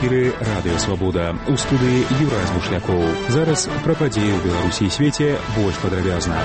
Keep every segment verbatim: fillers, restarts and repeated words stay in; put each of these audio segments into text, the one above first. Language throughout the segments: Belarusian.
эфіры Радыё Свабода. У студыі Юрай Змушлякоў. Зараз пра падзеі ў Беларусі і свеце больш падрабязна.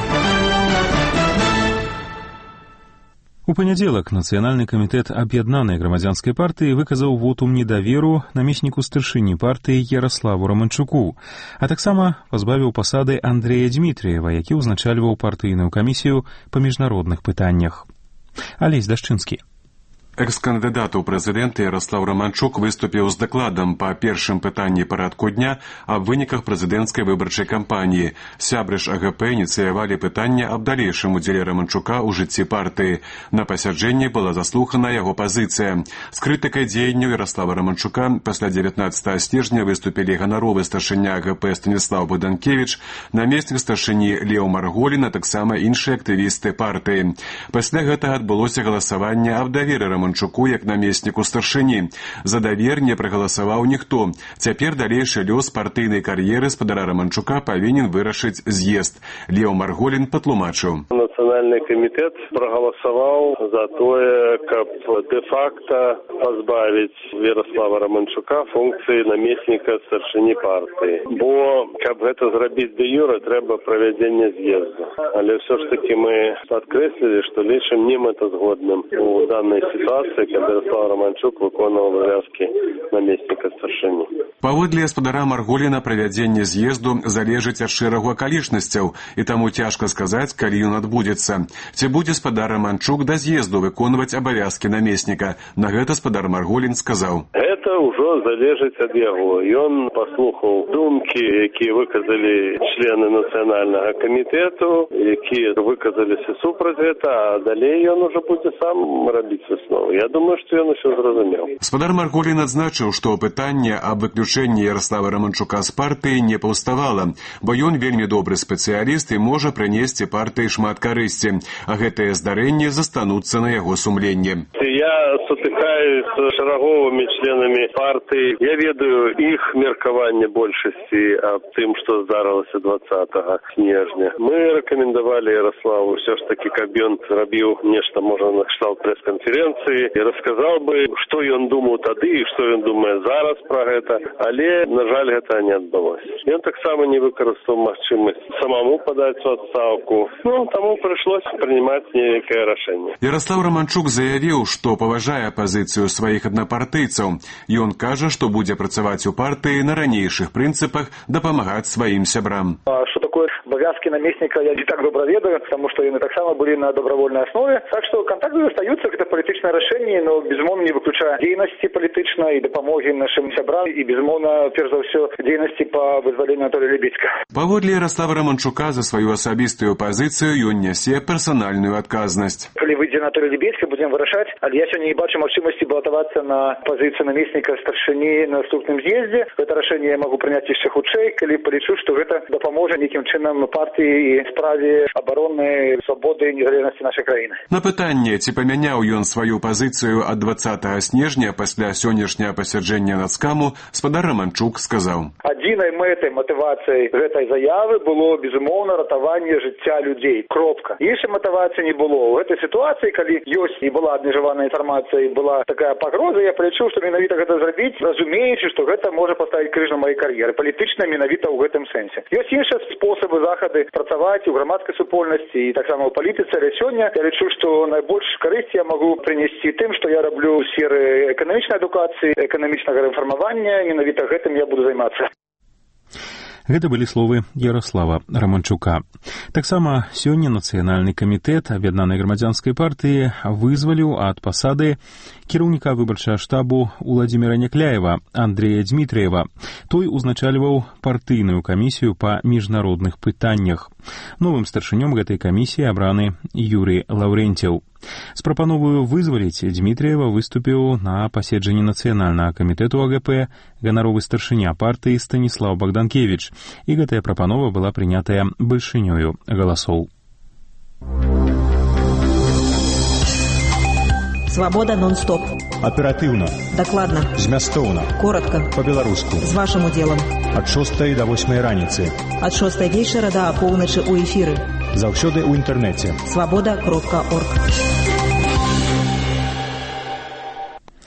У панядзелак Нацыянальны камітэт аб'яднанай грамадзянскай партыі выказаў вотум недаверу намесніку старшыні партыі Яраславу Раманчуку, а таксама пазбавіў пасады Андрэя Дмітрыева, які ўзначальваў партыйную камісію па міжнародных пытаннях. Алесь Дашчынскі. Экс-кандыдат у прэзідэнты Яраслаў Раманчук выступіў з дакладам па першым пытанні парадку дня аб выніках прэзідэнцкай выбарчай кампаніі. Сябры ж АГП ініцыявалі пытанне аб далейшым удзеле Раманчука ў жыцці партыі. На пасяджэнні была заслухана яго пазіцыя. З крытыкай дзеянняў Яраслава Раманчука пасля дзевятнаццатага снежня выступілі ганаровы старшыня АГП Станіслаў Богданкевіч, намеснік старшыні Леў Марголін, а таксама іншыя актывісты партыі. Пасля гэтага адбылося галасаванне аб даверы Раманчука Раманчуку як намесніку старшыні. За давер не прагаласаваў ніхто. Цяпер далейшы лёс партыйнай кар'еры спадара Раманчука павінен вырашыць з'езд. Леў Марголін патлумачыў. Нацыянальны камітэт прагаласаваў за тое, каб дэ-факта пазбавіць Яраслава Раманчука функцыі намесніка старшыні партыі. Бо, каб гэта зрабіць дэ-юрэ, трэба правядзенне з'езду. Але ўсё ж такі мы падкрэслілі, што лічым не мэтазгодным у данной ситуации, когда Ярослав Раманчук выконваў абавязкі намесніка старшыні. Паводле спадара Марголіна правядзенне з'езду залежыць ад шэрагу акалічнасцяў, і таму цяжка сказаць, калі ён адбудзецца. Ці будзе спадар Раманчук да з'езду выконваць абавязкі намесніка? На гэта спадар Марголін сказаў. Гэта ўжо залежыць ад яго. Ён паслухаў думкі, якія выказалі члены нацыянальнага камітэту, якія выказаліся супраць гэта, а далей ён ужо будзе сам рабіць высновы. Я думаю, што ён усё зразумеў. Спадар Марголін адзначыў, што пытанне аб выключэнні Яраслава Раманчука з партыі не паўставала, бо ён вельмі добры спецыяліст і можа прынесці партыі шмат карысці, а гэтыя здарэнні застануцца на яго сумленні. Я сутыкаюсь з шараговымі членамі партыі. Я ведаю іх меркаванне большасці аб тым, што здарылася двадцатага снежня. Мы рэкамендавалі Яраславу ўсё ж такі, каб ён зрабіў нешта, можа, на кшталт прэс-канферэнцыі і расказаў бы, што ён думаў тады і што ён думае зараз пра гэта, але, на жаль, гэта не адбылося. Ён таксама не выкарыстаў магчымасць самому падаць у адстаўку. Ну, таму прыйшлося прынимаць нейкае рашэнне. Яраслаў Раманчук заявіў, што паважае пазіцыю сваіх аднапартыйцаў. Ён кажа, што будзе працаваць у партыі на ранейшых прынцыпах, дапамагаць сваім сябрам. А што такое абавязкі намесніка, я не так добра ведаю, таму што яны таксама былі на добравольнай аснове. Так што контакты застаюцца, гэта палітычнае рашэнне, но безумоўна не выключае дзейнасці палітычнай і дапамогі нашым сябрам і безумоўна, перш за ўсё, дзейнасці па вызваленню Анатолія Лебедзька. Паводле Яраслава Раманчука за сваю асабістую пазіцыю ён нясе персанальную адказнасць. Калі выйдзе Анатолій Лебедзька, будзем вырашаць, але я сёння не бачу магчымасці балатавацца на пазіцыю намесніка старшыні на наступным з'ездзе. Гэта рашэнне я магу прыняць яшчэ хутчэй, калі палічу, што гэта дапаможа нейкім чынам партыі і справе абароны свабоды і незалежнасці нашай краіны. На пытанне, ці памяняў ён сваю пазіцыю ад двадцатага снежня пасля сённяшняга пасяджэння нацкаму, спадар Раманчук сказаў. Адзінай мэтай, матывацыяй гэтай заявы было, безумоўна, ратаванне жыцця людзей. Кропка. Іншай матывацыі не было. У гэтай сітуацыі, калі ёсць і была абмежаваная інфармацыя, і была такая пагроза, я палічу, што менавіта гэта зрабіць, разумеючы, што гэта можа паставіць крыж на маёй кар'еры. Палітычна менавіта ў гэтым сэнсе. Ёсць іншыя спосабы, захады працаваць у грамадскай супольнасці і таксама ў палітыцы, але сёння я лічу, што найбольш карысць я магу прынесці тым, што я раблю ў сферы эканамічнай адукацыі, эканамічнага інфармавання, менавіта гэтым я буду займацца. Гэта былі словы Яраслава Раманчука. Таксама сёння Нацыянальны камітэт аб'яднанай грамадзянскай партыі вызваліў ад пасады кіраўніка выбарчага штабу Уладзіміра Някляева Андрэя Дмітрыева. Той узначальваў партыйную камісію па міжнародных пытаннях. Новым старшынём гэтай камісіі абраны Юрый Лаўрэнцеў. З прапановаю вызваліць Дмітрыева выступіў на паседжанні Нацыянальнага камітэту АГП ганаровы старшыня партыі Станіслаў Богданкевіч, і гэтая прапанова была прынятая бальшынёю галасоў. Свобода нон-стоп. Оперативно. Докладно. Змястоўна. Коротко. По-беларуску. З вашим удзелам. Ад шостай да восьмай раніцы. Ад шостай вечара да апоўначы ў эфіры. Заўсёды ў інтэрнэце. свобода кропка орг.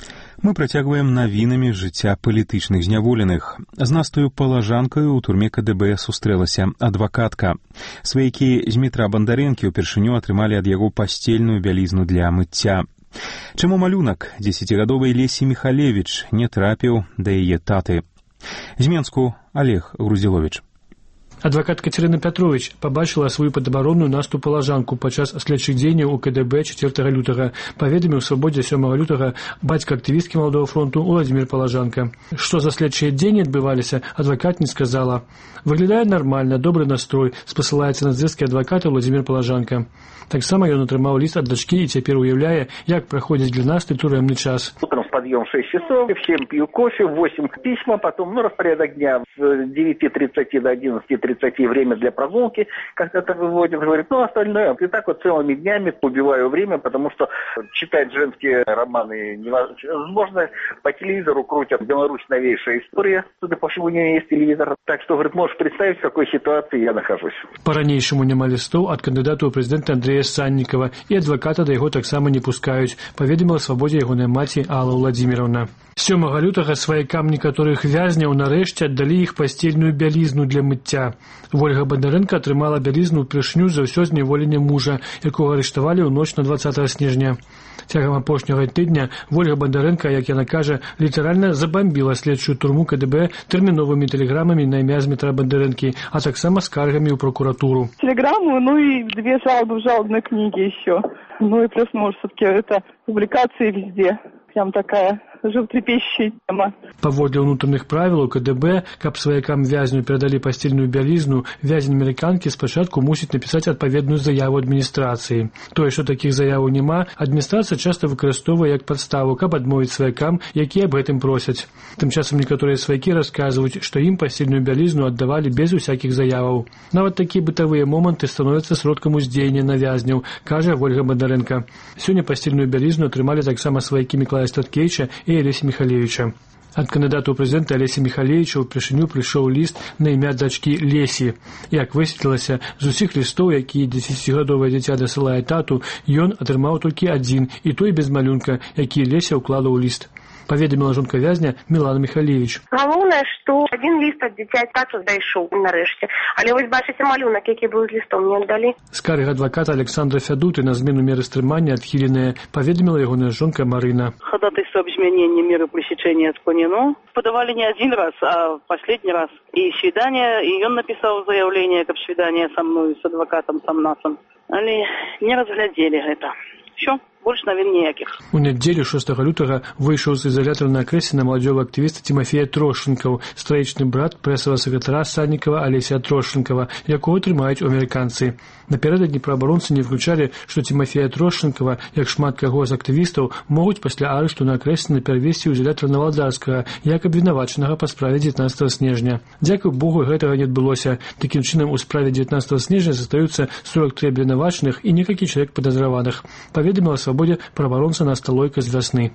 Мы працягваем навінамі жыцця палітычных зняволеных. З настаю палажанкаю ў турме КДБ сустрэлася адвакатка. Сваякі з метра Бандарэнкі ўпершыню атрымалі ад яго пасцельную бялізну для мыцця. Чаму малюнак дзесяцігадовай Лесі Міхалевіч не трапіў да яе таты? З Менску Олег Грузіловіч. Адвакат Катерина Пятрович побачила свою падабаронную Насту палажанку падчас следчых дзеянняў у КДБ чацвёртага лютага. Паведаміў свабодзе сёмага лютага бацька актывісткі Маладога фронту Владзімір Палажанка. Што за следчыя дзеянні адбываліся, адвакат не сказала. Выглядае нармальна, добры настрой, спасылаецца на звесткі адваката Владзімір Палажанка. Таксама ён атрымаў ліст ад дачкі і цяпер уяўляе, як праходзіць для Насты турэмны час. Утром подъем в шесть часов, в семь пью кофе, в восемь письма, потом, ну, распорядок дня с девяти тридцати до одиннадцати тридцати время для прогулки, когда-то выводит, говорит, ну, остальное, и так вот целыми днями убиваю время, потому что читать женские романы невозможно, по телевизору крутят Беларусь новейшая история, судя по всему, у нее есть телевизор, так что, говорит, можешь представить, в какой ситуации я нахожусь. По-ранейшаму няма лістоў ад кандыдата ў прэзідэнта Андрэя Саннікава, і адваката да яго таксама не пускаюць, паведаміла свабодзе ягоная маці Алла Владзіміровна. сёмага лютага сваякам некаторых вязняў нарэшце аддалі іх пасцельную бялізну для мыцця. Вольга Бандарэнка атрымала бялізну ўпершыню за ўсё зняволенне мужа, якога арыштавалі ў ноч на дваццатага снежня. Цягам апошняга тыдня Вольга Бандарэнка, як яна кажа, літаральна забамбіла следчую турму КДБ тэрміновымі тэлеграмамі на імя з метра Бандарэнкі, а таксама скаргамі ў прокуратуру. Телеграмму, ну и две жалобы в жалобной книге еще. Ну и плюс, может, все-таки это публикации везде. Прям такая животрепещущая тема. Паводле ўнутраных правілаў КДБ, каб сваякам вязню перадалі пасцельную бялізну, вязень амерыканкі спачатку мусіць напісаць адпаведную заяву адміністрацыі. Тое, што такіх заяваў няма, адміністрацыя часта выкарыстоўвае як падставу, каб адмовіць сваякам, якія аб гэтым просяць. Тым часам некаторыя сваякі расказваюць, што ім пасцельную бялізну аддавалі без усякіх заяваў. Нават такія бытавыя моманты становяцца сродкам уздзеяння на вязняў, кажа Вольга Бандарэнка. Сёння пасцельную бялізну атрымалі таксама сваякі Мікалая Статкевіча і Алеся Міхалевіча. Ад кандыдата ў прэзідэнты Алеся Міхалевіча ўпершыню прыйшоў ліст на імя дачкі Лесі. Як высветлілася, з усіх лістоў, якія дзесяцігадовае дзіця дасылае тату, ён атрымаў толькі адзін, і той без малюнка, які Леся ўклала ў ліст. Паведаміла жонка вязня Мілана Міхалевіч. Галоўнае, што адзін ліст ад дзіця тату дайшоў нарэшце. Але вось бачыце малюнак, які быў з лістом, не аддалі. Скарга адваката Александра Фядуты на змену меры стрымання адхіленая, паведаміла ягоная жонка Марына. Ходатайство об изменении меры пресечения отклонено. Подавали не один раз, а последний раз. И свидание, и он написал заявление как свидание со мной, с адвокатом Самнасом. Але не разглядели это. Все. Больше, наверное, ніякіх. У нядзелю шостага лютага выйшаў з изолятора на акрэсе маладзёвы актывіст Тимофея Трошчынкаў, стрэчны брат прэсавага сакратара Саннікава Алесія Трошчынкава, якого трымаюць у амерыканцы. Напярэдадні праабаронцы не выключалі, што Тимофея Трошчынкава, як шмат каго з актывістаў, могуць пасля арышту на акрэсе перавесці ў изолятор Навадарскага, як абвінавачанага па справе дзевятнаццатага снежня. Дзякуй Богу, гэтага не адбылося. Такім чынам, у справе дзевятнаццатага снежня застаюцца сорок тры абвінавачаных і некалькі чалавек падазраваных. Паведаміла свабодзе праваронца Наста Лойка з вясны.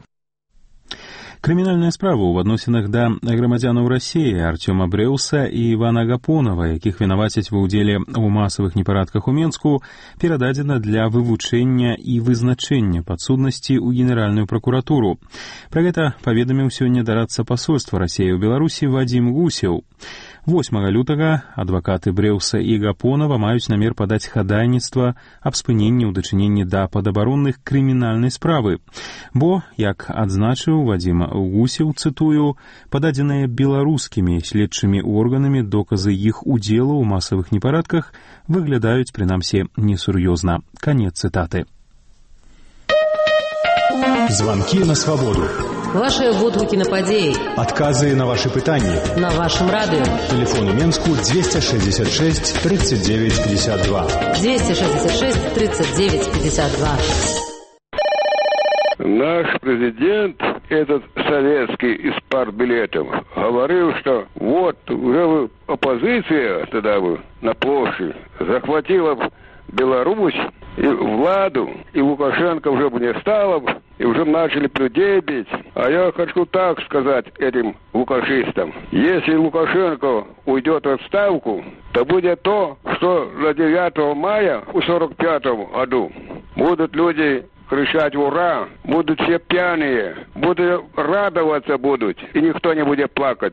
Крымінальная справа ў адносінах да грамадзянаў Расіі Артёма Брэўса і Івана Гапонава, якіх вінавацяць ва ўдзеле ў масавых непарадках у Менску, перададзена для вывучэння і вызначэння падсуднасці ў Генеральную пракуратуру. Пра гэта паведаміў сёння дарадца пасольства Расіі ў Беларусі Вадзім Гусеў. восьмага лютага адвакаты Брэўса і Гапонава маюць намер падаць хадайніцтва аб спыненні ў дачыненні да падабаронных крымінальнай справы. Бо, як адзначыў Вадзім Гусеў, цытую, пададзеныя беларускімі следчымі органамі доказы іх удзелу ў масавых непарадках выглядаюць, прынамсі, несур'ёзна. Канец цытаты. Звонки на свободу. Ваши водгукі на падзеі. Адказы на ваши пытанні. На вашем радио. Телефон у Менску двести шестьдесят шесть тридцать девять пятьдесят два. двести шестьдесят шесть тридцать девять пятьдесят два. Наш президент, этот советский из партбилетов, говорил, что вот уже оппозиция тогда бы на площади захватила Беларусь, и Владу, и Лукашенко уже бы не стало, и уже начали людей бить. А я хочу так сказать этим лукашистам. Если Лукашенко уйдет в отставку, то будет то, что на девятого мая в сорок пятом году будут люди кричать «Ура!», будут все пьяные, будут радоваться будут, и никто не будет плакать.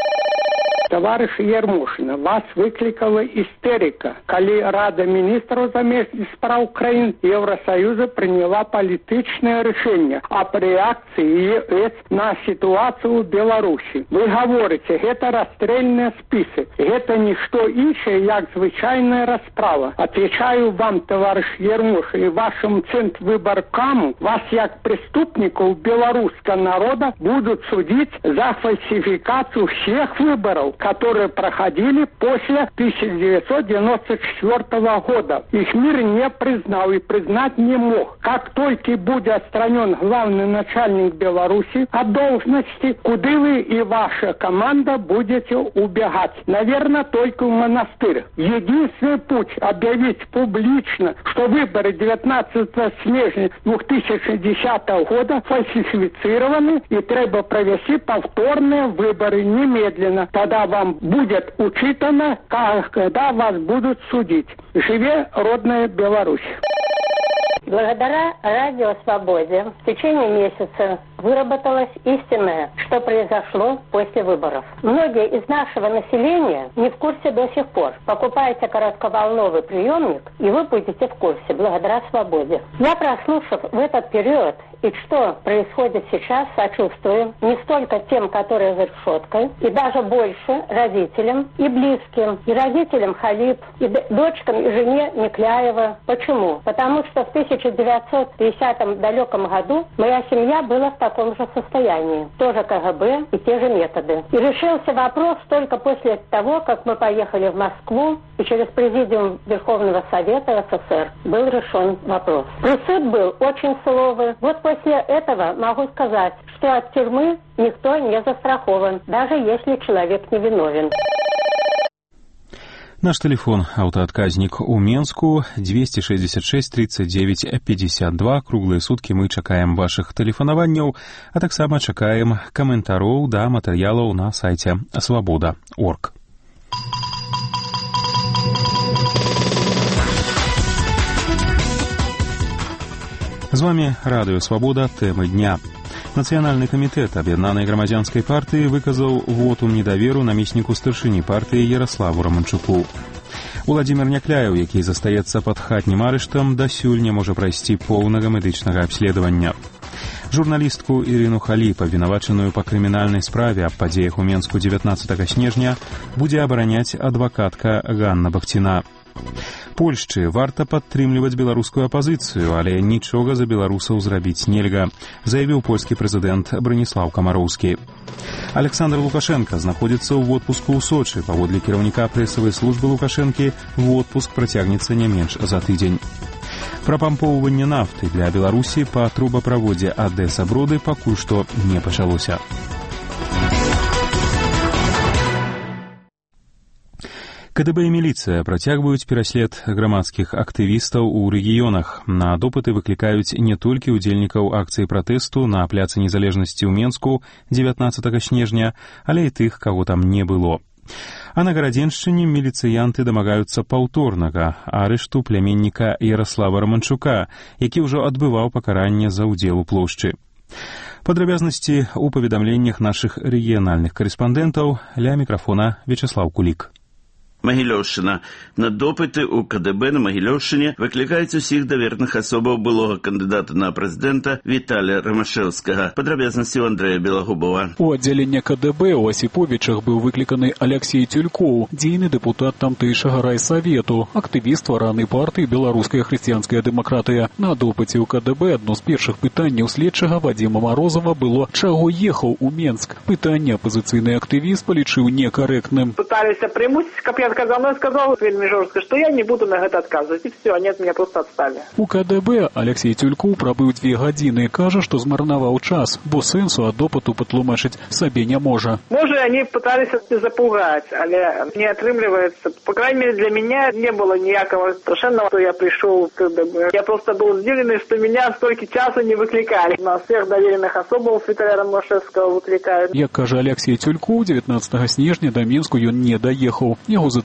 Товарищ Ермошина, вас выкликала истерика, когда Рада министров замежных справ Украины Евросоюза приняла политичное решение о реакции ЕС на ситуацию в Беларуси. Вы говорите, это расстрельные списки, это не что иное, как звычайная расправа. Отвечаю вам, товарищ Ермошин, и вашим центрвыборкам, вас как преступников белорусского народа будут судить за фальсификацию всех выборов, которые проходили после тысяча девятьсот девяносто четвёртого года. Их мир не признал и признать не мог. Как только будет отстранен главный начальник Беларуси от должности, куда вы и ваша команда будете убегать? Наверное, только в монастырь. Единственный путь объявить публично, что выборы девятнадцатого снежня две тысячи десятого года фальсифицированы и треба провести повторные выборы немедленно. Тогда вам будет учитано, когда вас будут судить. Живе родная Беларусь. Благодаря Радио Свободе в течение месяца выработалось истинное, что произошло после выборов. Многие из нашего населения не в курсе до сих пор. Покупайте коротковолновый приемник, и вы будете в курсе благодаря Свободе. Я, прослушав в этот период и что происходит сейчас, сочувствую не столько тем, которые за решеткой, и даже больше родителям и близким, и родителям Халип, и дочкам и жене Никляева. Почему? Потому что в тысяча девятьсот пятидесятом далеком году моя семья была в таком же состоянии. Тоже КГБ и те же методы. И решился вопрос только после того, как мы поехали в Москву, и через президиум Верховного Совета СССР был решен вопрос. Присуд был очень суровый. Вот после этого могу сказать, что от тюрьмы никто не застрахован, даже если человек не виновен. Наш телефон аўтаадказнік у Менску двести шестьдесят шесть тридцать девять пятьдесят два. Круглыя суткі мы чакаем вашых тэлефанаванняў, а таксама чакаем каментароў да матэрыялаў на сайце свабода точка орг. З вами Радыё Свабода, тэмы дня. Нацыянальны камітэт аб'яднанай грамадзянскай партыі выказаў вотум недаверу намесніку старшыні партыі Яраславу Раманчуку. Уладзімір Някляеў, які застаецца пад хатнім арыштам, дасюль не можа прайсці поўнага медычнага абследавання. Журналістку Ірыну Халіп, абвінавачаную па крымінальнай справе аб падзеях у Менску дзевятнаццатага снежня, будзе абараняць адвакатка Ганна Бахціна. Польшчы варта падтрымліваць беларускую апазіцыю, але нічога за беларусаў зрабіць нельга, заявіў польскі прэзідэнт Браніслаў Камароўскі. Александр Лукашенко знаходзіцца ў водпуску ў Сочы. Паводле кіраўніка прэсавай службы Лукашэнкі, водпуск працягнецца не менш за тыдзень. Прапампоўванне нафты для Беларусі па трубаправодзе Адэса-Броды пакуль што не пачалося. КДБ і міліцыя працягваюць пераслед грамадскіх актывістаў у рэгіёнах. На допыты выклікаюць не толькі удзельнікаў акцыі пратэсту на пляцы незалежнасці ў Менску дзевятнаццатага снежня, але і тых, каго там не было. А на Гарадзеншчыне міліцыянты дамагаюцца паўторнага арышту пляменніка Яраслава Раманчука, які ўжо адбываў пакаранне за ўдзел у плошчы. Падрабязнасці ў паведамленнях нашых рэгіянальных карэспандэнтаў. Ля мікрафона Вячеслав Кулік. Магілёўшчына. На допыты ў КДБ на Магілёўшчыне выклікаюць усіх даверных асобаў былога кандыдата на прэзідэнта Віталія Рамашэўскага. Падрабязнасці ў Андрэя Белагубова. У аддзяленне КДБ ў Асіповічах быў выкліканы Алексей Тюлькоў, дзейны дэпутат тамтэйшага райсавету, актывіст вараны партыі Беларуская хрысціянская дэмакратыя. На допыце ў КДБ адно з першых пытанняў следчага Вадзіма Марозава было, чаго ехаў у Менск. Пытанне апазіцыйны актывіст палічыў некарэктным. Пыталіся прымусіць, каб я отказал, но я сказал вельми жестко, что я не буду на это отказывать, и все, они от меня просто отстали. У КДБ Алексей Тюлькоў прабыў две гадзіны, кажа, што змарнаваў час, бо сэнсу ад допыту патлумачыць сабе не можа. Может, они пытались запугать, але не отрымливается. По крайней мере, для меня не было никакого совершенно, что я пришел в КДБ. Я просто был удивлен, что меня столько часу не выкликали. На всех доверенных особов Виталия Ромашевского выкликают. Як кажа Алексей Тюлькоў, дзевятнаццатага снежня да Менску ён не даехаў. Яго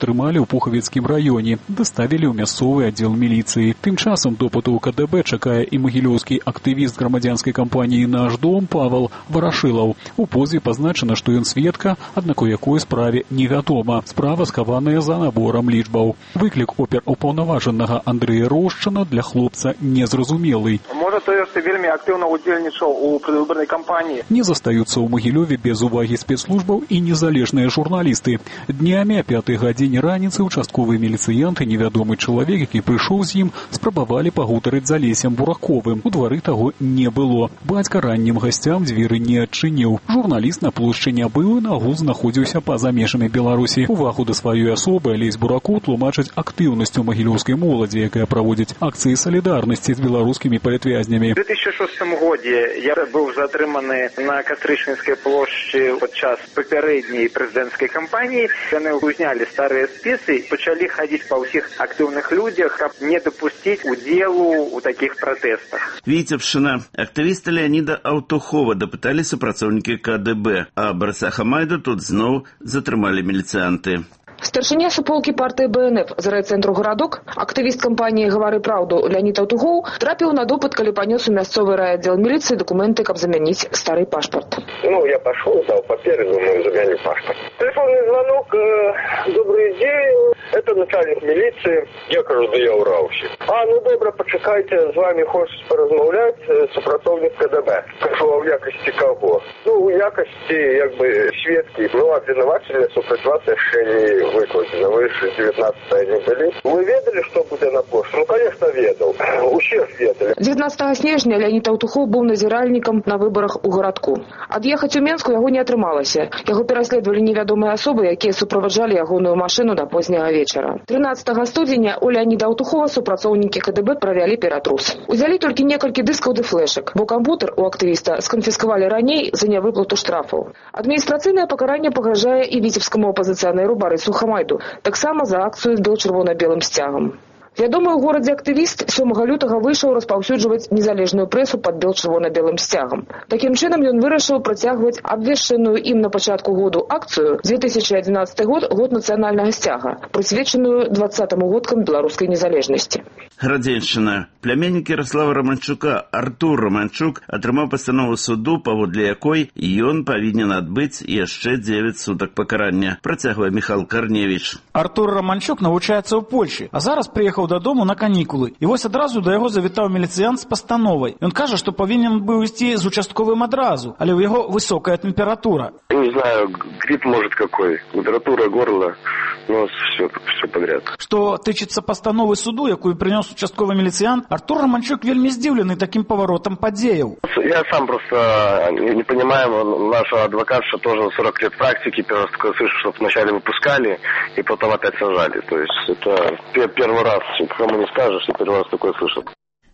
атрымалі ў Пухавецкім раёне, даставілі ў мясцовы аддзел міліцыі. Тым часам допыту ў КДБ чакае і магілёўскі актывіст грамадзянскай кампаніі «Наш дом» Павел Варашылаў. У позве пазначана, што ён сведка, аднак у якой справе невядома. Справа схаваная за наборам лічбаў. Выклік оперупаўнаважанага Андрэя Рошчана для хлопца незразумелы. Можа, той, што вельмі актыўна удзельнічаў у предвыборнай кампаніі. Не застаюцца ў Магілёве без увагі спецслужбаў і незалежныя журналісты. Днямі о пятай гадзіне раніцы участковы міліцыянт і невядомы чалавек, які прыйшоў з ім, спрабавалі пагутарыць з Алесем Бураковым. У двары таго не было. Бацька раннім гасцям дзверы не адчыніў. Журналіст на плошчы не быў і нагул знаходзіўся па-за межамі Беларусі. Увагу да сваёй асобы Алесь Буракоў тлумачыць актыўнасцю магілёўскай моладзі, якая праводзіць акцыі салідарнасці з беларускімі палітвязнямі. У две тысячи шостым годзе я быў затрыманы на Кастрычніцкай плошчы падчас папярэдняй прэзідэнцкай кампаніі. Яны узнялі старыя спісы і пачалі хадзіць па ўсіх актыўных людзях, каб не дапусціць удзелу ў такіх пратэстах. Віцебшчына. Актывіста Леаніда Аўтухова дапыталі супрацоўнікі КДБ, а Барыса Хамайду тут зноў затрымалі міліцыянты. Старшыня суполкі партыі БНФ з райцэнтру «Гарадок», актывіст кампаніі «Гавары праўду» Леанід Аўтухоў трапіў на допыт, калі панёс у мясцовы райаддзел міліцыі документы, каб замяніць стары пашпарт. Ну, я пошел, дал паперы, думаю, заменю паспорт. Телефонный звонок, э, добрый день, это начальник милиции. Я кажу, да я уравший. А, ну добре, почекайте, з вами хочуть порозмовляти супрацовник КДБ. Кажу, а в якості кого? Ну, в якості, якби, свідки. Ну, обвинувачення супроти вас ще не выкладено. Вы же девятнадцатого не были. Вы ведали, что будет на почте? Ну, конечно, ведал. Усе ведали. девятнадцатого снежня Леанід Аўтухоў быў назіральнікам на выбарах у гарадку. Ад'ехаць у Менску яго не атрымалася. Яго пераследавалі невядомыя асобы, якія суправаджалі ягоную машыну да позняга вечара. тринадцатого студзеня у Леаніда Аўтухова супрацоўнікі КДБ правялі ператрус. Узялі толькі некалькі дыскаў ды флешак, бо кампутер у актывіста сканфіскавалі раней за нявыплату штрафаў. Адміністрацыйнае пакаранне пагражае і віцебскаму апазіцыянеру Барысу Хамайду, таксама за акцыю з бело-чырвона-белым сцягам. Вядомы ў горадзе актывіст сёмага лютага выйшаў распаўсюджваць незалежную прэсу пад бел-чырвона-белым сцягам. Такім чынам ён вырашыў працягваць абвешчаную ім на пачатку году акцыю две тысячи одиннадцатый год, год нацыянальнага сцяга, прысвечаную двадцатым годкам беларускай незалежнасці. Радзельшчына. Пляменнік Ярослава Романчука Артур Романчук атрымаў пастанову суду, паводле якой ён павінен адбыць яшчэ дзевяць сутак пакарання. Працягвае Міхал Карневіч. Артур Романчук навучаецца ў Польшчы, а зараз прыехаў дадому на канікулы. І вось адразу да яго завітаў міліцыянт з пастановай. Ён кажа, што павінен быў ісці з участковым адразу, але ў яго высокая тэмпература. Не знаю, грипп может какой. Температура, горло, нос, все, все подряд. Что тычыцца пастановы суду, якую прынёс участковый міліцыянт, Артур Романчук вельмі здзіўлены таким поворотом подеял. Я сам просто не, не понимаю, нашего адвоката тоже сорок лет практики, первый раз такое слышу, что вначале выпускали и потом опять сажали. То есть это первый раз, кому не скажешь, что первый раз такое слышат.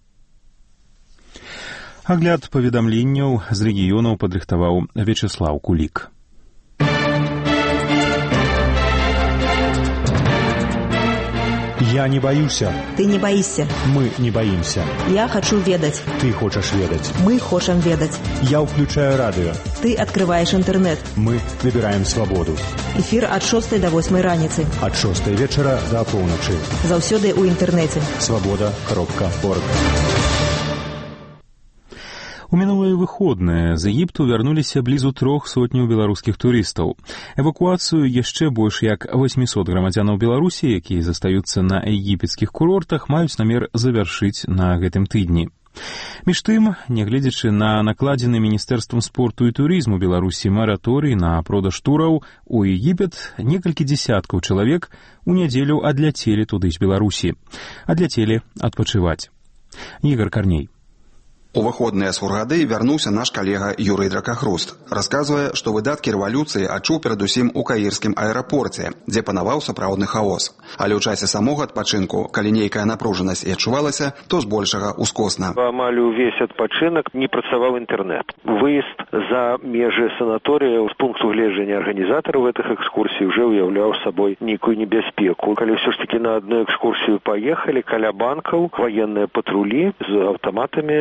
Агляд паведамленняў з рэгіёнаў падрыхтаваў Вячеслав Кулик. Я не боюся. Ты не боишься. Мы не боимся. Я хочу ведать. Ты хочешь ведать. Мы хочем ведать. Я включаю радио. Ты открываешь интернет. Мы выбираем свободу. Эфир от шостой до восьмой раніцы. От шостой вечера до полночи. Заўсёды ў інтэрнэце. Свобода кропка орг. У мінулыя выходныя з Егіпту вярнуліся блізу трох сотняў беларускіх турыстаў. Эвакуацыю яшчэ больш як восемьсот грамадзянаў Беларусі, якія застаюцца на егіпецкіх курортах, маюць намер завяршыць на гэтым тыдні. Між тым, нягледзячы на накладзены Міністэрствам спорту і турызму Беларусі мараторый на продаж тураў у Егіпет, некалькі дзесяткаў чалавек у нядзелю адляцелі туды з Беларусі. Адляцелі адпачываць. Ігор Карней. У выходныя з Хургады вярнуўся наш калега Юрый Дракахруст. Расказвае, што выдаткі рэвалюцыі адчуў перадусім у каірскім аэрапорце, дзе панаваў сапраўдны хаос. Але ў часе самога адпачынку, калі нейкая напружанасць і адчувалася, то збольшага ускосна. Амаль увесь адпачынак не працаваў інтэрнэт. Выезд за межы санаторыя з пункту гледжання арганізатараў гэтых экскурсій уже ўяўляў сабой нейкую небяспеку. Калі ўсё ж такі на адну экскурсію паехалі, каля банкаў ваенныя патрулі з аўтаматамі, з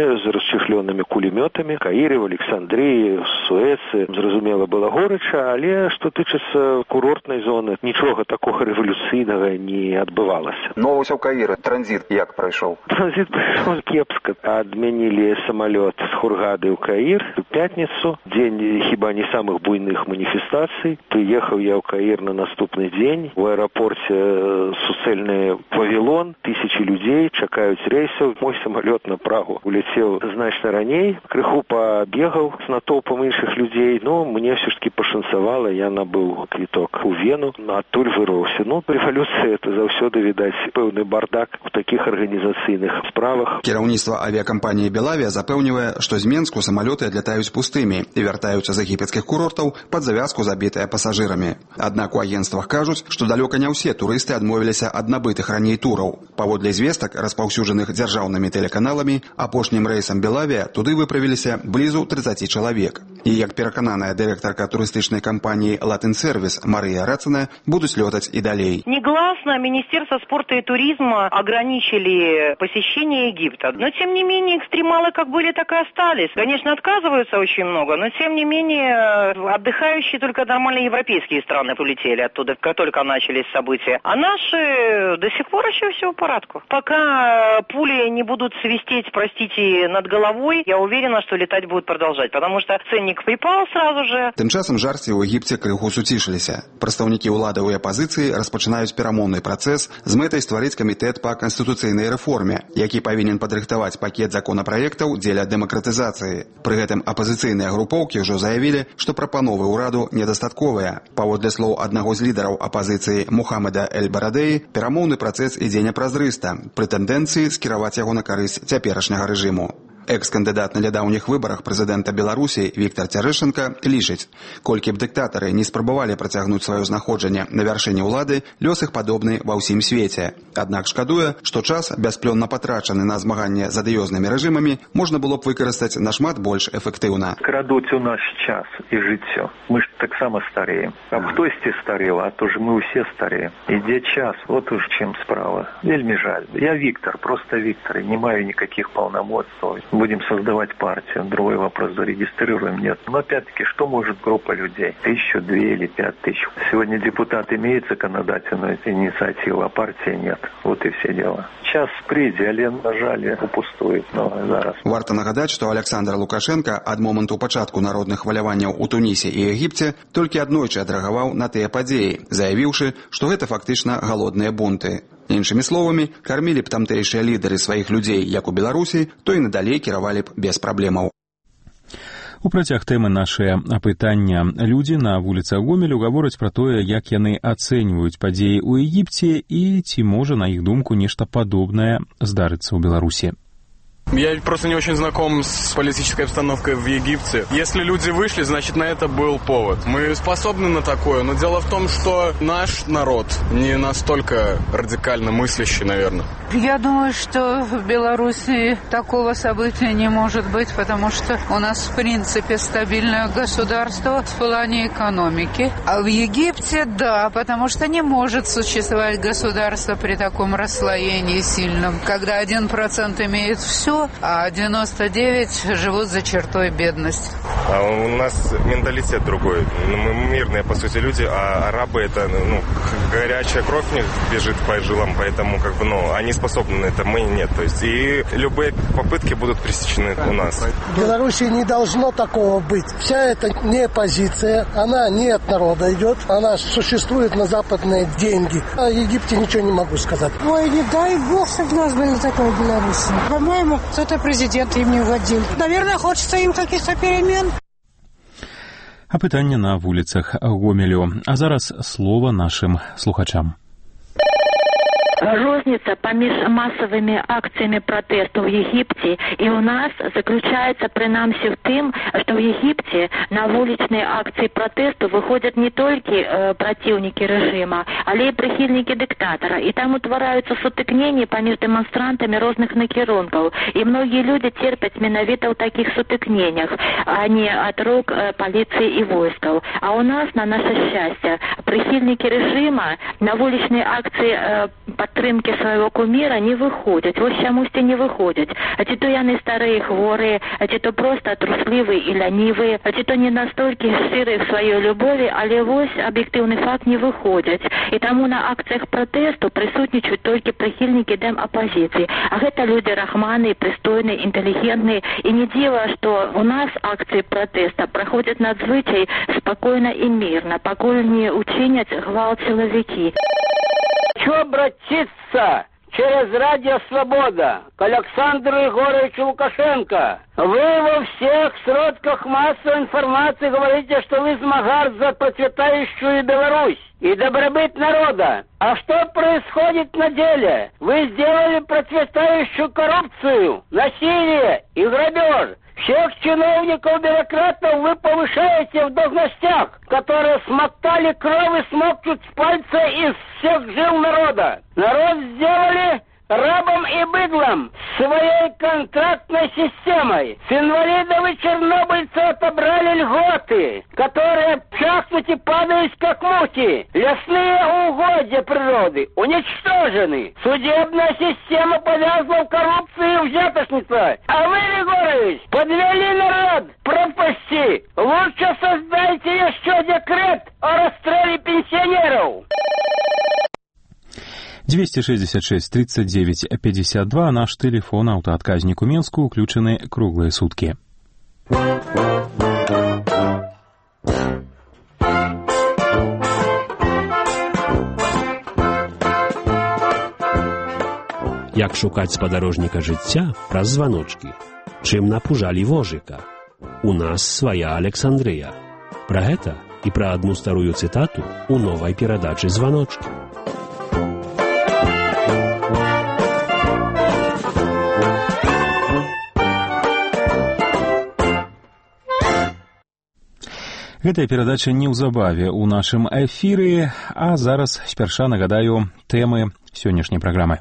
расчехленными кулеметами. В Каире, в Александрии, в Суэце, зразумела, было горыча, але что тычыцца курортной зоны, ничего такого революционного не отбывалось. Но вось у Каира транзит як пройшов? Транзит пройшов кепска. Отменили самолет с Хургады в Каир в пятницу. День хіба не самых буйных манифестаций. Приехал я в Каир на наступный день. В аэропорте суцельный павилон, тысячи людей чакают рейсов. Мой самолет на Прагу улетел значно ранее. Крыху побегал с натовпом іншых людей, но мне все-таки пошансовало. Я набыл квиток у Вену, оттуль вырвался. Ну, революция это заўсёды, видать, пэўны бардак в таких организацыйных справах. Кіраўніцтва авиакомпании «Белавия» запэўнівае, што з Менску самолеты адлятаюць пустымі і вяртаюцца з егіпецкіх курортаў пад завязку забітыя пасажырамі. Аднак у агенцтвах кажуць, што далёка не ўсе турысты адмовіліся ад набытых раней тураў. Паводле звестак, распаўсюджаных дзяржаўнымі тэлеканаламі, апошнім рэйсам «Белавия» туды выправіліся блізу тридцати чалавек. І як перакананая дырэктарка турыстычнай кампаніі «Латин Сервис» Мария Рацина, будуць лётаць і далей. Негласно Министерство спорта и туризма ограничили посещение Египта. Но, тем не менее, экстремалы как были, так и остались. Конечно, отказываются очень много, но, тем не менее, отдыхающие только нормальные европейские страны полетели оттуда, как только начались события. А наши до сих пор еще все в порядку. Пока пули не будут свистеть, простите, над головой, я уверена, что летать будут продолжать, потому что ценник припал сразу же. Тым часам жарсці ў Егіпце крыху суцішыліся. Прадстаўнікі ўладаў і апазіцыі распачынаюць перамоўны працэс з мэтай стварыць камітэт па канстытуцыйнай рэформе, які павінен падрыхтаваць пакет законапраектаў дзеля дэмакратызацыі. Пры гэтым апазіцыйныя групоўкі ўжо заявілі, што прапановы ўраду недастатковыя. Паводле слоў аднаго з лідараў апазіцыі Мухаммеда Эль-Барадэі, перамоўны працэс ідзе непразрыста, пры тэндэнцыі скіраваць яго на карысць цяперашняга рэжыму. Экс-кандыдат на нядаўніх выбарах прэзідэнта Беларусі Віктор Цярэшенка лічыць, колькі б дыктатары не спрабавалі працягнуць сваё знаходжанне на вяршыні ўлады, лёс іх падобны ва ўсім свеце. Аднак шкадуе, што час, бясплённа патрачаны на змаганне з адыёзнымі рэжымамі, можна было б выкарыстаць нашмат больш эфектыўна. Крадуць у наш час і жыццё. Мы ж таксама стареем. А хтосьці стареў, а то ж мы ўсе стареем. Ідзе час, вот уж чым справа. Вельмі жаль. Я Виктор, просто Виктор, и не маю никаких полномочий. Будем создавать партию. Другой вопрос, зарегистрируем, нет. Но опять-таки, что может группа людей? Тысячу, две или пять тысяч. Сегодня депутат имеет законодательную инициативу, а партии нет. Вот и все дела. Час прийде, але, на жаль, упустует. Но зараз. Варта нагадаць, што Александр Лукашенко ад моманту пачатку народных хваляванняў у Тунісе і Егіпце толькі аднойчы адрэагаваў на тыя падзеі, заявіўшы, што гэта фактычна галодныя бунты. Іншымі словамі, кармілі б тамтэйшыя лідары сваіх людзей, як у Беларусі, то і надалей кіравалі б без праблемаў. У працяг тэмы нашае апытання людзі на вуліцах Гомелю гавораць пра тое, як яны ацэньваюць падзеі ў Егіпце і ці можа, на іх думку, нешта падобнае здарыцца ў Беларусі. Я просто не очень знаком с политической обстановкой в Египте. Если люди вышли, значит, на это был повод. Мы способны на такое, но дело в том, что наш народ не настолько радикально мыслящий, наверное. Я думаю, что в Беларуси такого события не может быть, потому что у нас, в принципе, стабильное государство в плане экономики. А в Египте, да, потому что не может существовать государство при таком расслоении сильном, когда один процент имеет все, а девяносто девять живут за чертой бедности. А у нас менталитет другой. Мы мирные, по сути, люди, а арабы это, ну, горячая кровь в них бежит по жилам, поэтому, как бы, ну, они способны на это, мы нет. То есть, и любые попытки будут пресечены у нас. В Беларуси не должно такого быть. Вся эта не оппозиция, она не от народа идет, она существует на западные деньги. О Египте ничего не могу сказать. Ой, не дай бог, чтобы у нас были такой Беларуси. По-моему, кто-то президент им не угодил. Наверное, хочется им каких-то перемен. Апытанне на вуліцах Гомелю. А зараз слова нашим слухачам. Розница поміж массовыми акциями протесту в Египте и у нас заключается, принамсі, в тем, что в Египте на вуличные акции протесту выходят не только э, противники режима, але и прихильники диктатора. И там утворяются сутыкнения поміж демонстрантами разных накірунков. И многие люди терпят менавіта в таких сутыкнениях, а не от рук э, полиции и войсков. А у нас, на наше счастье, прихильники режима на вуличные акции э, падтрымкі свайго куміра не выходзяць. Вось чамусьці не выходзяць. А ці то яны старыя, хворыя, а ці то проста труслівыя і лянівыя, а ці то не настолькі шчырыя в сваёй любові, але вось аб'ектыўны факт не выходзяць. І таму на акцыях пратэсту прысутнічаюць толькі прыхільнікі дэм-апазіцыі. А гэта люди рахманные, прыстойные, интеллигентные. И не дзіва, что у нас акции протеста проходят надзвычай спокойно и мирно, покуль не учинят гвалт силовики. Хочу обратиться через Радио Свобода к Александру Егоровичу Лукашенко. Вы во всех сродках массовой информации говорите, что вы змагар за процветающую Беларусь и добробыт народа. А что происходит на деле? Вы сделали процветающую коррупцию, насилие и грабеж. Всех чиновников-бюрократов вы повышаете в должностях, которые смоктали кровь и смокчут с пальца из всех жил народа. Народ сделали рабом и быдлом своей контрактной системой. С инвалидов и чернобыльцев отобрали льготы, которые чахнут и падают как мухи. Лесные угодья природы уничтожены. Судебная система повязла в коррупции и взяточнице. А вы, Егорович, подвели народ пропасти. Лучше создайте еще декрет о расстреле пенсионеров. двести шестьдесят шесть тридцать девять пятьдесят два, наш телефон, аўтаадказнік у Менску, уключены круглые сутки. Як шукаць спадарожніка жыцця праз званочкі? Чым напужалі вожыка? У нас свая Александрыя. Пра гэта і пра адну старую цытату у новай перадачы «Званочкі». Гэтая перадача неўзабаве ў нашым эфіры, а зараз спярша нагадаю тэмы сённяшняй праграмы.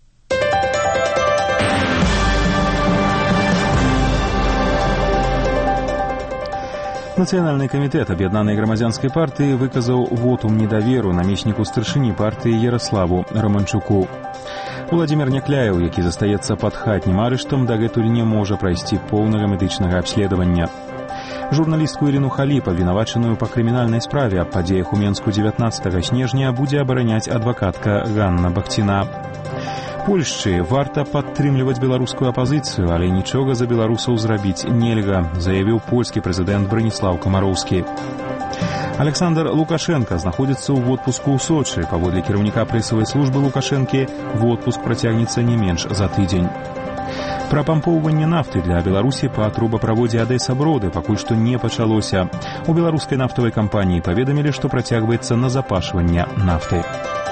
Нацыянальны камітэт аб'яднанай грамадзянскай партыі выказаў вотум недаверу намесніку старшыні партыі Яраславу Романчуку. Владзімір Някляеў, які застаецца пад хатнім арыштам, дагэтуль не можа прайсці поўнага медычнага абследавання. Журналістку Ірыну Халіп, абвінавачаную па крымінальнай справе аб падзеях у Менску дзевятнаццатага снежня, будзе абараняць адвакатка Ганна Бахціна. Польшчы варта падтрымліваць беларускую апазіцыю, але нічога за беларусаў зрабіць нельга, заявіў польскі прэзідэнт Браніслаў Камароўскі. Александр Лукашенко знаходзіцца ў водпуску ў Сочы. Паводле кіраўніка прэсавай службы Лукашэнкі, водпуск працягнецца не менш за тыдзень. Пра пампоўванне нафты для Беларусі па трубаправодзе Адэса-Броды пакуль што не пачалося. У беларускай нафтавай кампаніі паведамілі, што працягваецца назапашванне нафты.